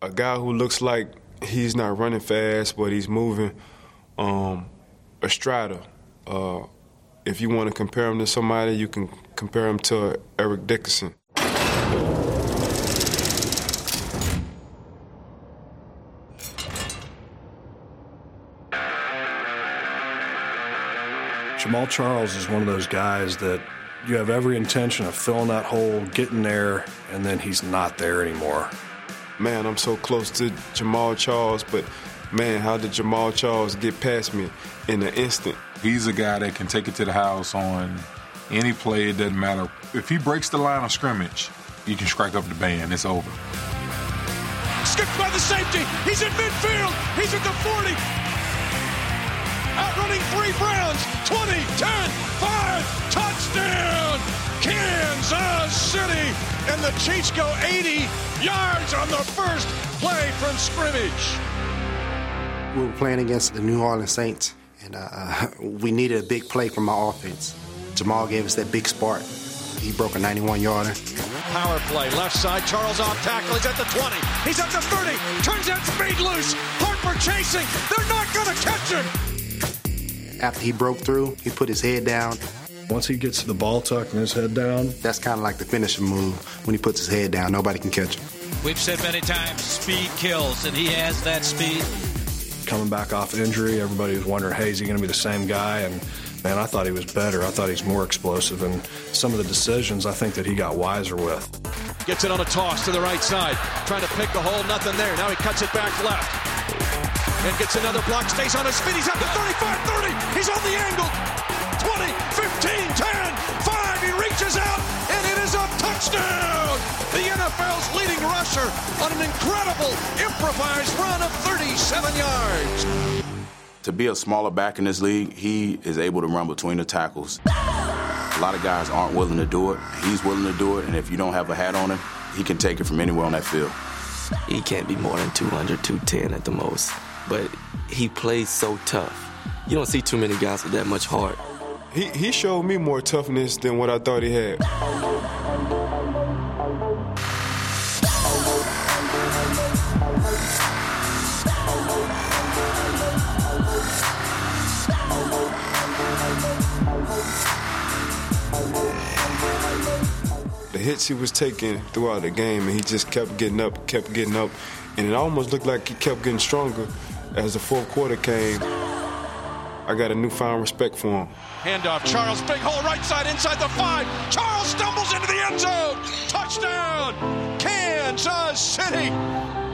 A guy who looks like he's not running fast, but he's moving. Estrada. If you want to compare him to somebody, you can compare him to Eric Dickerson. Jamaal Charles is one of those guys that you have every intention of filling that hole, getting there, and then he's not there anymore. Man, I'm so close to Jamaal Charles, but man, how did Jamaal Charles get past me in an instant? He's a guy that can take it to the house on any play, it doesn't matter. If he breaks the line of scrimmage, you can strike up the band, it's over. Skipped by the safety, he's in midfield, he's at the 40. Outrunning 3 Browns, 20, 10, 5, touchdown, Kansas City. And the Chiefs go 80 yards on the first play from scrimmage. We were playing against the New Orleans Saints, and we needed a big play from our offense. Jamaal gave us that big spark. He broke a 91-yarder. Power play, left side, Charles off tackle, he's at the 20, he's at the 30, turns that speed loose, Harper chasing, they're not going to catch him. After he broke through, he put his head down. Once he gets the ball tucked and his head down, that's kind of like the finishing move. When he puts his head down, nobody can catch him. We've said many times, speed kills, and he has that speed. Coming back off injury, everybody was wondering, hey, is he going to be the same guy? And, man, I thought he was better. I thought he's more explosive. And some of the decisions I think that he got wiser with. Gets it on a toss to the right side. Trying to pick the hole, nothing there. Now he cuts it back left. And gets another block, stays on his feet. He's at the 35, 30. He's on the angle. 20, 15, 10, 5. He reaches out, and it is a touchdown. The NFL's leading rusher on an incredible improvised run of 37 yards. To be a smaller back in this league, he is able to run between the tackles. A lot of guys aren't willing to do it. He's willing to do it, and if you don't have a hat on him, he can take it from anywhere on that field. He can't be more than 200, 210 at the most. But he plays so tough. You don't see too many guys with that much heart. He showed me more toughness than what I thought he had. The hits he was taking throughout the game, and he just kept getting up, and it almost looked like he kept getting stronger as the fourth quarter came. I got a newfound respect for him. Handoff, Charles, big hole right side, inside the 5. Charles stumbles into the end zone. Touchdown, Kansas City.